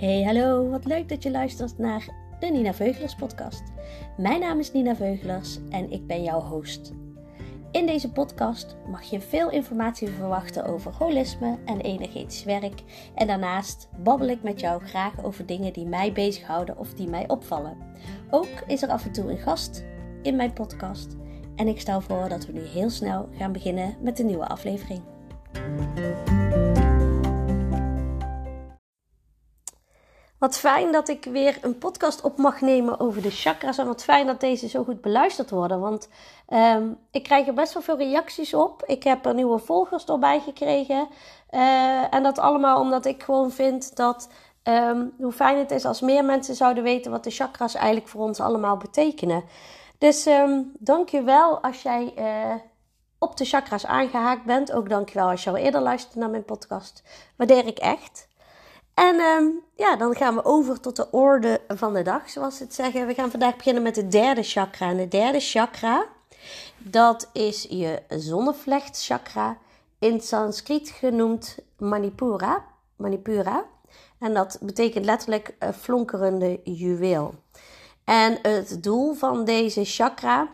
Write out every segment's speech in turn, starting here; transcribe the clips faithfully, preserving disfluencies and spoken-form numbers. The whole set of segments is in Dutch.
Hey, hallo, wat leuk dat je luistert naar de Nina Veuglers podcast. Mijn naam is Nina Veuglers en ik ben jouw host. In deze podcast mag je veel informatie verwachten over holisme en energetisch werk. En daarnaast babbel ik met jou graag over dingen die mij bezighouden of die mij opvallen. Ook is er af en toe een gast in mijn podcast. En ik stel voor dat we nu heel snel gaan beginnen met de nieuwe aflevering. Wat fijn dat ik weer een podcast op mag nemen over de chakras. En wat fijn dat deze zo goed beluisterd worden. Want um, ik krijg er best wel veel reacties op. Ik heb er nieuwe volgers doorbij gekregen. Uh, en dat allemaal omdat ik gewoon vind dat um, hoe fijn het is als meer mensen zouden weten wat de chakras eigenlijk voor ons allemaal betekenen. Dus um, dank je wel als jij uh, op de chakras aangehaakt bent. Ook dank je wel als je al eerder luistert naar mijn podcast. Waardeer ik echt. En um, ja, dan gaan we over tot de orde van de dag, zoals ze het zeggen. We gaan vandaag beginnen met de derde chakra. En de derde chakra, dat is je zonnevlechtchakra, in Sanskriet genoemd Manipura. Manipura. En dat betekent letterlijk uh, flonkerende juweel. En het doel van deze chakra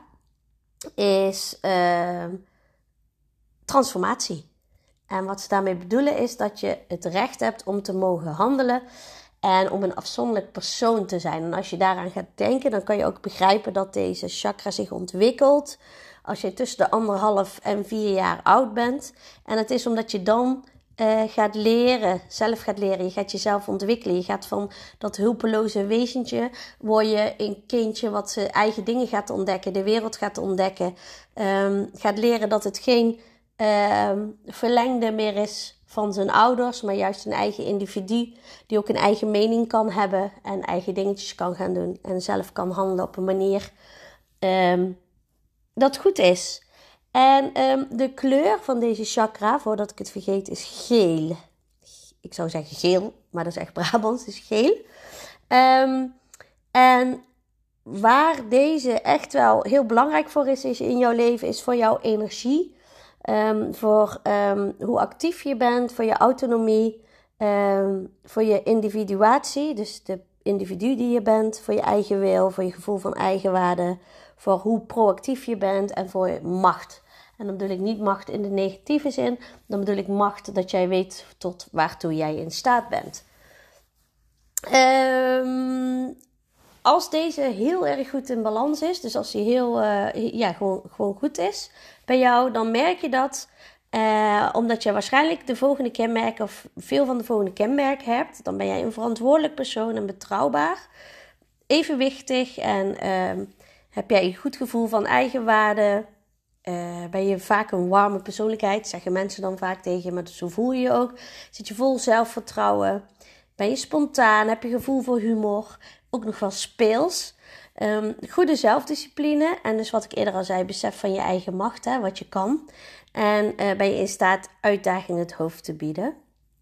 is uh, transformatie. En wat ze daarmee bedoelen is dat je het recht hebt om te mogen handelen en om een afzonderlijk persoon te zijn. En als je daaraan gaat denken, dan kan je ook begrijpen dat deze chakra zich ontwikkelt als je tussen de anderhalf en vier jaar oud bent. En het is omdat je dan uh, gaat leren, zelf gaat leren, je gaat jezelf ontwikkelen. Je gaat van dat hulpeloze wezentje, word je een kindje wat zijn eigen dingen gaat ontdekken, de wereld gaat ontdekken. Um, gaat leren dat het geen Uh, verlengde meer is van zijn ouders, maar juist een eigen individu die ook een eigen mening kan hebben en eigen dingetjes kan gaan doen en zelf kan handelen op een manier um, dat goed is. En um, de kleur van deze chakra, voordat ik het vergeet, is geel. Ik zou zeggen geel, maar dat is echt Brabants, is geel. Um, en waar deze echt wel heel belangrijk voor is, is in jouw leven, is voor jouw energie. Um, voor um, hoe actief je bent, voor je autonomie, um, voor je individuatie, dus de individu die je bent, voor je eigen wil, voor je gevoel van eigenwaarde, voor hoe proactief je bent en voor je macht. En dan bedoel ik niet macht in de negatieve zin, dan bedoel ik macht dat jij weet tot waartoe jij in staat bent. Um, Als deze heel erg goed in balans is, dus als die heel, uh, ja, gewoon, gewoon goed is bij jou, dan merk je dat, uh, omdat je waarschijnlijk de volgende kenmerken of veel van de volgende kenmerken hebt, dan ben jij een verantwoordelijk persoon en betrouwbaar, evenwichtig en uh, heb jij een goed gevoel van eigenwaarde, uh, ben je vaak een warme persoonlijkheid, zeggen mensen dan vaak tegen je, maar zo voel je je ook. Zit je vol zelfvertrouwen, ben je spontaan, heb je gevoel voor humor, ook nog wel speels. Um, goede zelfdiscipline. En dus wat ik eerder al zei, besef van je eigen macht, hè, wat je kan. En uh, ben je in staat uitdagingen het hoofd te bieden.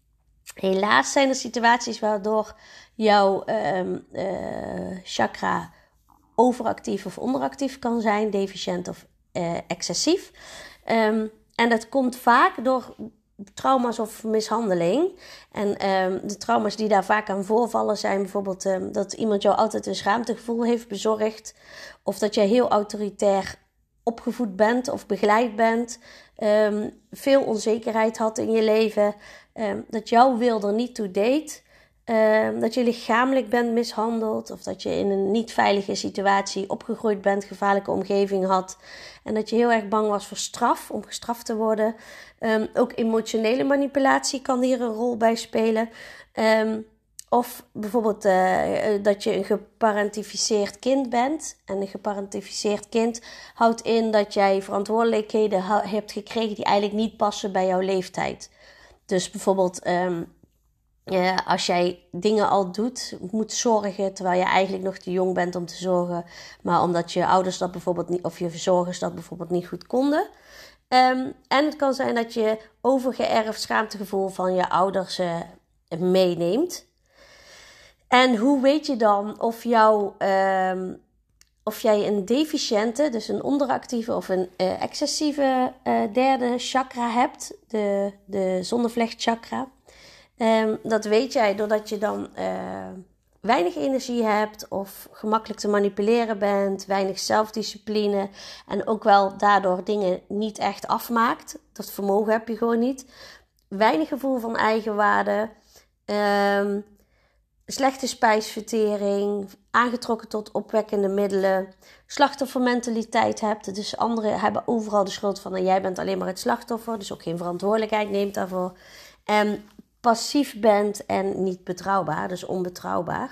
Helaas zijn er situaties waardoor jouw um, uh, chakra overactief of onderactief kan zijn. Deficiënt of uh, excessief. Um, en dat komt vaak door trauma's of mishandeling. En um, de trauma's die daar vaak aan voorvallen zijn bijvoorbeeld um, dat iemand jou altijd een schaamtegevoel heeft bezorgd. Of dat jij heel autoritair opgevoed bent of begeleid bent. Um, veel onzekerheid had in je leven. Um, dat jouw wil er niet toe deed. Um, dat je lichamelijk bent mishandeld. Of dat je in een niet veilige situatie opgegroeid bent. Gevaarlijke omgeving had. En dat je heel erg bang was voor straf. Om gestraft te worden. Um, ook emotionele manipulatie kan hier een rol bij spelen. Um, of bijvoorbeeld uh, dat je een geparentificeerd kind bent. En een geparentificeerd kind houdt in dat jij verantwoordelijkheden ha- hebt gekregen die eigenlijk niet passen bij jouw leeftijd. Dus bijvoorbeeld Um, Uh, als jij dingen al doet, moet zorgen terwijl je eigenlijk nog te jong bent om te zorgen, maar omdat je ouders dat bijvoorbeeld niet, of je verzorgers dat bijvoorbeeld niet goed konden. Um, en het kan zijn dat je overgeërfd schaamtegevoel van je ouders uh, meeneemt. En hoe weet je dan of, jou, um, of jij een deficiënte, dus een onderactieve of een uh, excessieve uh, derde chakra hebt, de, de zonnevlechtchakra. Um, dat weet jij doordat je dan uh, weinig energie hebt of gemakkelijk te manipuleren bent, weinig zelfdiscipline en ook wel daardoor dingen niet echt afmaakt. Dat vermogen heb je gewoon niet. Weinig gevoel van eigenwaarde, um, slechte spijsvertering, aangetrokken tot opwekkende middelen, slachtoffermentaliteit hebt. Dus anderen hebben overal de schuld van en jij bent alleen maar het slachtoffer, dus ook geen verantwoordelijkheid neemt daarvoor. En passief bent en niet betrouwbaar, dus onbetrouwbaar.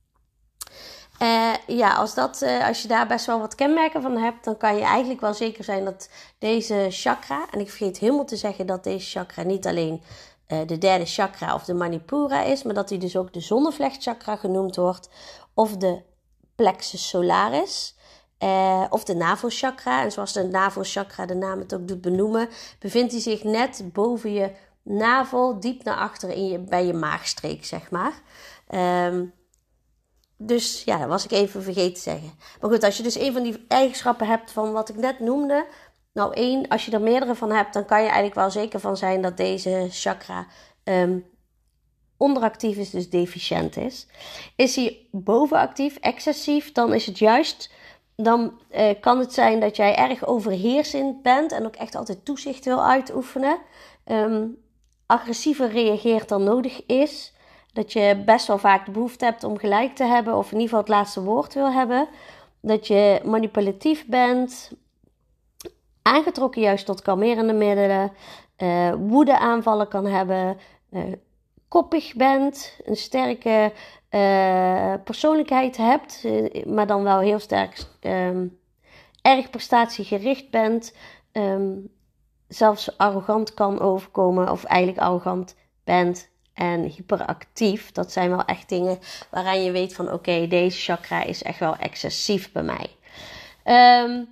Uh, ja, als, dat, uh, als je daar best wel wat kenmerken van hebt, dan kan je eigenlijk wel zeker zijn dat deze chakra, en ik vergeet helemaal te zeggen dat deze chakra niet alleen uh, de derde chakra of de Manipura is, maar dat hij dus ook de zonnevlechtchakra genoemd wordt, of de plexus solaris, uh, of de navelchakra. En zoals de navelchakra de naam het ook doet benoemen, bevindt hij zich net boven je navel, diep naar achter in je, bij je maagstreek, zeg maar. Um, dus ja, dat was ik even vergeten te zeggen. Maar goed, als je dus een van die eigenschappen hebt van wat ik net noemde. Nou één, als je er meerdere van hebt, dan kan je eigenlijk wel zeker van zijn dat deze chakra um, onderactief is, dus deficiënt is. Is hij bovenactief, excessief, dan is het juist, dan uh, kan het zijn dat jij erg overheersend bent en ook echt altijd toezicht wil uitoefenen. Um, agressiever reageert dan nodig is. Dat je best wel vaak de behoefte hebt om gelijk te hebben of in ieder geval het laatste woord wil hebben. Dat je manipulatief bent, aangetrokken juist tot kalmerende middelen, uh, woedeaanvallen kan hebben, uh, koppig bent, een sterke uh, persoonlijkheid hebt, uh, maar dan wel heel sterk um, erg prestatiegericht bent, um, zelfs arrogant kan overkomen of eigenlijk arrogant bent. En hyperactief, dat zijn wel echt dingen waaraan je weet van oké, okay, deze chakra is echt wel excessief bij mij. Um,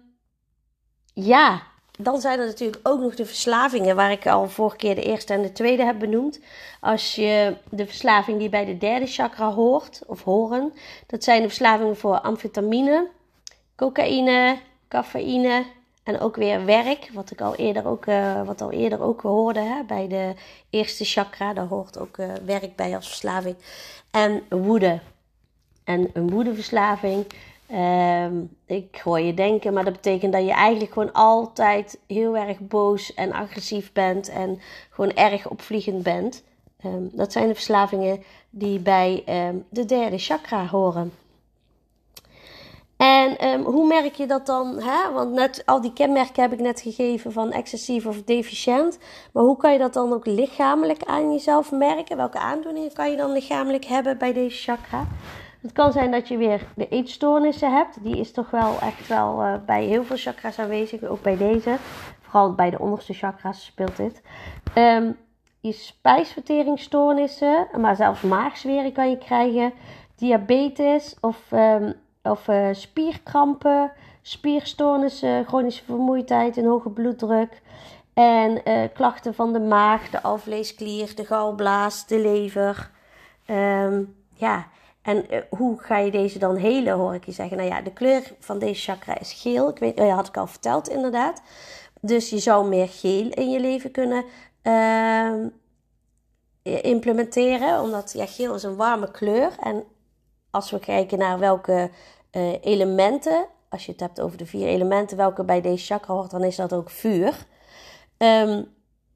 ja, dan zijn er natuurlijk ook nog de verslavingen waar ik al vorige keer de eerste en de tweede heb benoemd. Als je de verslaving die bij de derde chakra hoort of horen, dat zijn de verslavingen voor amfetamine, cocaïne, cafeïne. En ook weer werk, wat ik al eerder ook, uh, wat al eerder ook hoorde hè, bij de eerste chakra. Daar hoort ook uh, werk bij als verslaving. En woede. En een woedeverslaving. Uh, ik hoor je denken, maar dat betekent dat je eigenlijk gewoon altijd heel erg boos en agressief bent. En gewoon erg opvliegend bent. Um, dat zijn de verslavingen die bij um, de derde chakra horen. En um, hoe merk je dat dan? Hè? Want net al die kenmerken heb ik net gegeven van excessief of deficiënt. Maar hoe kan je dat dan ook lichamelijk aan jezelf merken? Welke aandoeningen kan je dan lichamelijk hebben bij deze chakra? Het kan zijn dat je weer de eetstoornissen hebt. Die is toch wel echt wel uh, bij heel veel chakra's aanwezig. Ook bij deze. Vooral bij de onderste chakra's speelt dit. Um, je spijsverteringsstoornissen. Maar zelfs maagzweren kan je krijgen. Diabetes of... Um, Of uh, spierkrampen, spierstoornissen, chronische vermoeidheid, een hoge bloeddruk. En uh, klachten van de maag, de alvleesklier, de galblaas, de lever. Um, ja, en uh, hoe ga je deze dan helen, hoor ik je zeggen. Nou ja, de kleur van deze chakra is geel. Ik weet, oh ja, had ik al verteld inderdaad. Dus je zou meer geel in je leven kunnen uh, implementeren. Omdat ja, geel is een warme kleur. En als we kijken naar welke uh, elementen, als je het hebt over de vier elementen, welke bij deze chakra hoort, dan is dat ook vuur. Um,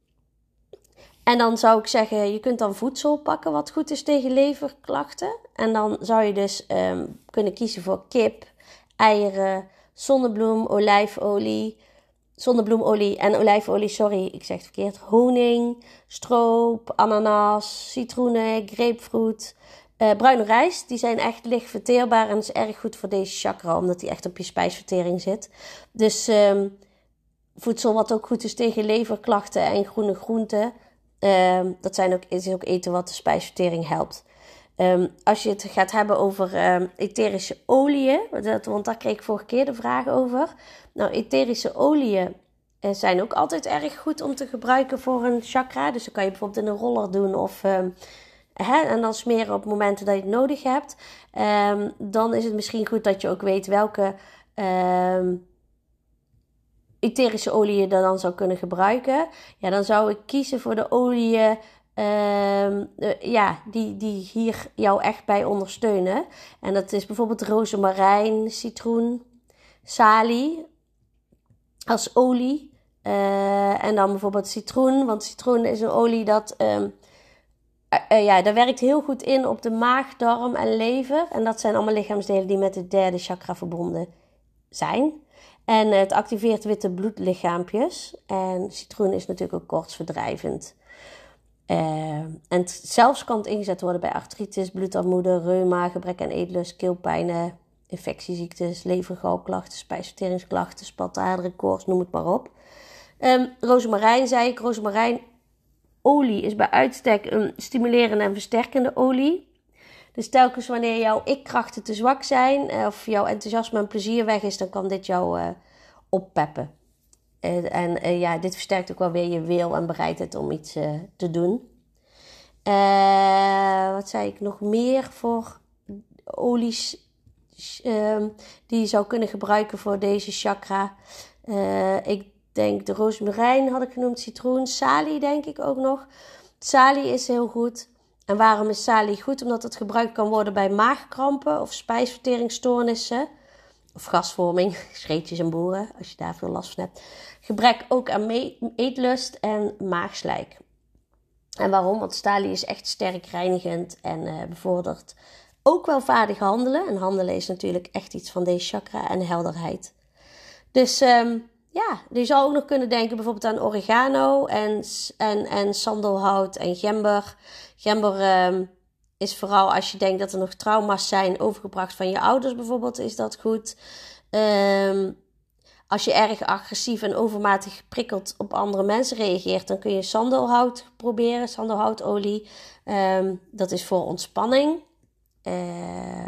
en dan zou ik zeggen, je kunt dan voedsel pakken wat goed is tegen leverklachten. En dan zou je dus um, kunnen kiezen voor kip, eieren, zonnebloem, olijfolie, zonnebloemolie en olijfolie, sorry, ik zeg het verkeerd, honing, stroop, ananas, citroenen, grapefruit. Uh, bruine rijst, die zijn echt licht verteerbaar en is erg goed voor deze chakra, omdat die echt op je spijsvertering zit. Dus um, voedsel wat ook goed is tegen leverklachten en groene groenten, um, dat zijn ook, is ook eten wat de spijsvertering helpt. Um, als je het gaat hebben over um, etherische oliën, dat, want daar kreeg ik vorige keer de vraag over. Nou, etherische oliën uh, zijn ook altijd erg goed om te gebruiken voor een chakra. Dus dan kan je bijvoorbeeld in een roller doen of... Um, Hè, en dan smeren op momenten dat je het nodig hebt. Um, dan is het misschien goed dat je ook weet welke um, etherische olie je dan zou kunnen gebruiken. Ja, dan zou ik kiezen voor de oliën Uh, uh, ja, die, die hier jou echt bij ondersteunen. En dat is bijvoorbeeld rozemarijn, citroen, salie als olie. Uh, en dan bijvoorbeeld citroen, want citroen is een olie dat... Um, uh, uh, ja, dat werkt heel goed in op de maag, darm en lever. En dat zijn allemaal lichaamsdelen die met het derde chakra verbonden zijn. En uh, het activeert witte bloedlichaampjes. En citroen is natuurlijk ook koortsverdrijvend. Uh, en het, zelfs kan het ingezet worden bij artritis, bloedarmoede, reuma, gebrek aan eetlust, keelpijnen, infectieziektes, levergalklachten, spijsverteringsklachten, spataarderen, koorts, noem het maar op. Um, rozemarijn, zei ik, rozemarijnolie is bij uitstek een stimulerende en versterkende olie. Dus telkens wanneer jouw ik-krachten te zwak zijn of jouw enthousiasme en plezier weg is, dan kan dit jou uh, oppeppen. Uh, en uh, ja, dit versterkt ook wel weer je wil en bereidheid om iets uh, te doen. Uh, wat zei ik nog meer voor olies uh, die je zou kunnen gebruiken voor deze chakra? Uh, ik denk de rozemarijn had ik genoemd, citroen, salie denk ik ook nog. Salie is heel goed. En waarom is salie goed? Omdat het gebruikt kan worden bij maagkrampen of spijsverteringsstoornissen. Of gasvorming, scheetjes en boeren, als je daar veel last van hebt. Gebrek ook aan me- eetlust en maagslijk. En waarom? Want salie is echt sterk reinigend en uh, bevordert ook wel vaardig handelen. En handelen is natuurlijk echt iets van deze chakra en helderheid. Dus um, ja, je zou ook nog kunnen denken bijvoorbeeld aan oregano en, en, en sandelhout en gember. Gember um, is vooral als je denkt dat er nog trauma's zijn overgebracht van je ouders bijvoorbeeld, is dat goed. Um, als je erg agressief en overmatig geprikkeld op andere mensen reageert, dan kun je sandelhout proberen, sandelhoutolie. Um, dat is voor ontspanning. Uh,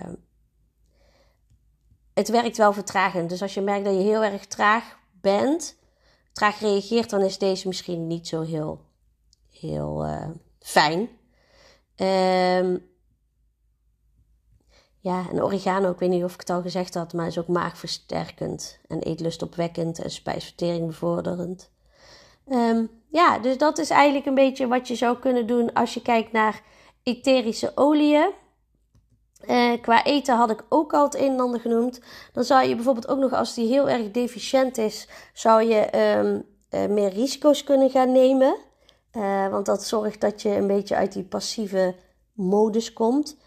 het werkt wel vertragend. Dus als je merkt dat je heel erg traag bent, traag reageert, dan is deze misschien niet zo heel, heel uh, fijn. Um, ja, en oregano, ik weet niet of ik het al gezegd had, maar is ook maagversterkend en eetlustopwekkend en spijsvertering bevorderend. Um, ja, dus dat is eigenlijk een beetje wat je zou kunnen doen als je kijkt naar etherische oliën. Uh, qua eten had ik ook al het een en ander genoemd. Dan zou je bijvoorbeeld ook nog, als die heel erg deficiënt is, zou je um, uh, meer risico's kunnen gaan nemen. Uh, want dat zorgt dat je een beetje uit die passieve modus komt.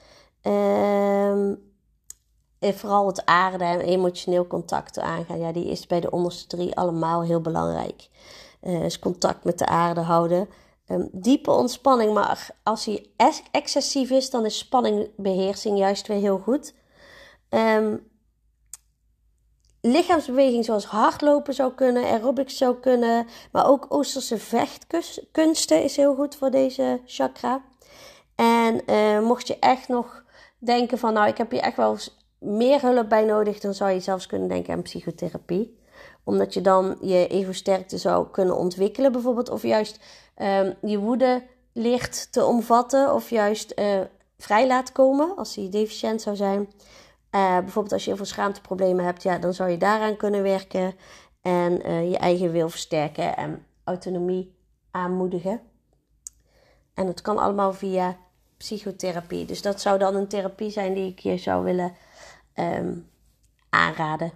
Um, en vooral het aarde en emotioneel contact aangaan. Ja, die is bij de onderste drie allemaal heel belangrijk. Uh, dus contact met de aarde houden. Um, diepe ontspanning, maar als die ex- excessief is, dan is spanningbeheersing juist weer heel goed. Um, lichaamsbeweging zoals hardlopen zou kunnen, aerobics zou kunnen, maar ook Oosterse vechtkunsten is heel goed voor deze chakra. En uh, mocht je echt nog denken van, nou, ik heb hier echt wel meer hulp bij nodig, dan zou je zelfs kunnen denken aan psychotherapie. Omdat je dan je ego-sterkte zou kunnen ontwikkelen bijvoorbeeld. Of juist um, je woede leert te omvatten. Of juist uh, vrij laat komen als die deficiënt zou zijn. Uh, bijvoorbeeld als je heel veel schaamteproblemen hebt. Ja, dan zou je daaraan kunnen werken. En uh, je eigen wil versterken en autonomie aanmoedigen. En dat kan allemaal via psychotherapie. Dus dat zou dan een therapie zijn die ik je zou willen um, aanraden.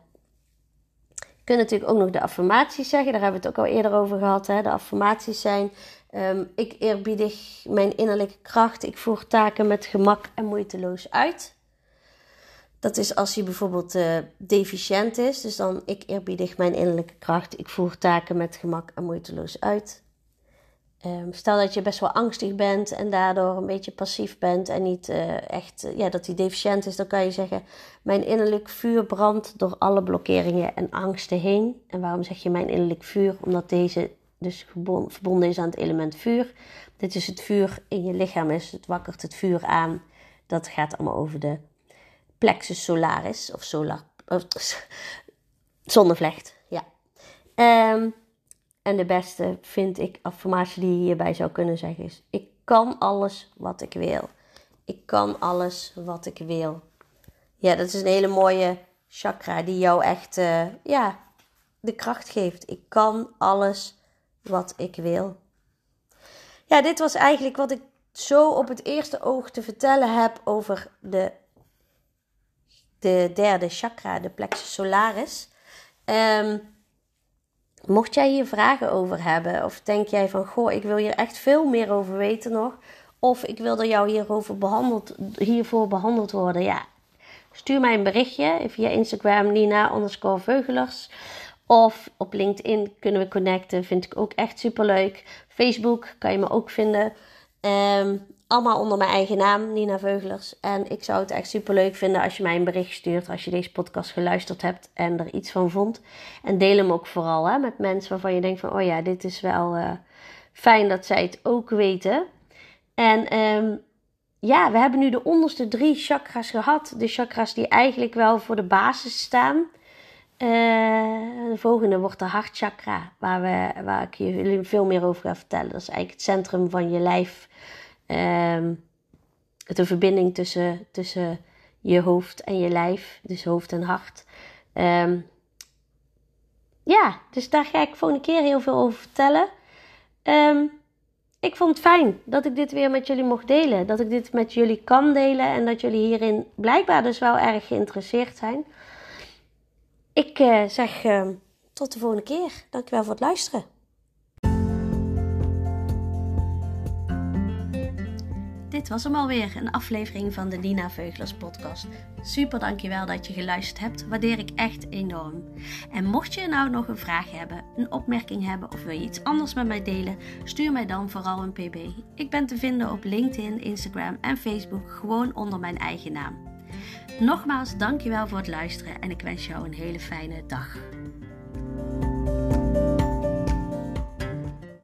Je kunt natuurlijk ook nog de affirmaties zeggen. Daar hebben we het ook al eerder over gehad. Hè? De affirmaties zijn: um, ik eerbiedig mijn innerlijke kracht. Ik voer taken met gemak en moeiteloos uit. Dat is als je bijvoorbeeld uh, deficiënt is. Dus dan: ik eerbiedig mijn innerlijke kracht. Ik voer taken met gemak en moeiteloos uit. Um, stel dat je best wel angstig bent en daardoor een beetje passief bent en niet uh, echt, uh, ja, dat die deficiënt is, dan kan je zeggen: mijn innerlijk vuur brandt door alle blokkeringen en angsten heen. En waarom zeg je mijn innerlijk vuur? Omdat deze dus gebond, verbonden is aan het element vuur. Dit is het vuur in je lichaam, is het wakkert het vuur aan. Dat gaat allemaal over de plexus solaris of solar, of, zonnevlecht. Ja. Um, En de beste vind ik affirmatie die je hierbij zou kunnen zeggen is: ik kan alles wat ik wil. Ik kan alles wat ik wil. Ja, dat is een hele mooie chakra die jou echt uh, ja, de kracht geeft. Ik kan alles wat ik wil. ja, dit was eigenlijk wat ik zo op het eerste oog te vertellen heb over de, de derde chakra, de plexus solaris. Um, mocht jij hier vragen over hebben, of denk jij van, goh, ik wil hier echt veel meer over weten nog, of ik wil dat jou hierover behandeld, hiervoor behandeld worden, ja, stuur mij een berichtje via Instagram, Nina underscore Veugelers. Of op LinkedIn kunnen we connecten, vind ik ook echt superleuk. Facebook kan je me ook vinden. Um, allemaal onder mijn eigen naam, Nina Veugelers. En ik zou het echt superleuk vinden als je mij een bericht stuurt als je deze podcast geluisterd hebt en er iets van vond. En deel hem ook vooral hè, met mensen waarvan je denkt van, oh ja, dit is wel uh, fijn dat zij het ook weten. En um, ja, we hebben nu de onderste drie chakras gehad. De chakras die eigenlijk wel voor de basis staan. Uh, de volgende wordt de hartchakra, waar, we, waar ik jullie veel meer over ga vertellen. Dat is eigenlijk het centrum van je lijf. Um, de verbinding tussen, tussen je hoofd en je lijf, dus hoofd en hart. Um, ja, dus daar ga ik volgende keer heel veel over vertellen. Um, ik vond het fijn dat ik dit weer met jullie mocht delen. Dat ik dit met jullie kan delen en dat jullie hierin blijkbaar dus wel erg geïnteresseerd zijn. Ik uh, zeg uh, tot de volgende keer. Dankjewel voor het luisteren. Dit was hem alweer, een aflevering van de Nina Veugelers podcast. Super dankjewel dat je geluisterd hebt, waardeer ik echt enorm. En mocht je nou nog een vraag hebben, een opmerking hebben of wil je iets anders met mij delen, stuur mij dan vooral een P B. Ik ben te vinden op LinkedIn, Instagram en Facebook, gewoon onder mijn eigen naam. Nogmaals, dankjewel voor het luisteren en ik wens jou een hele fijne dag.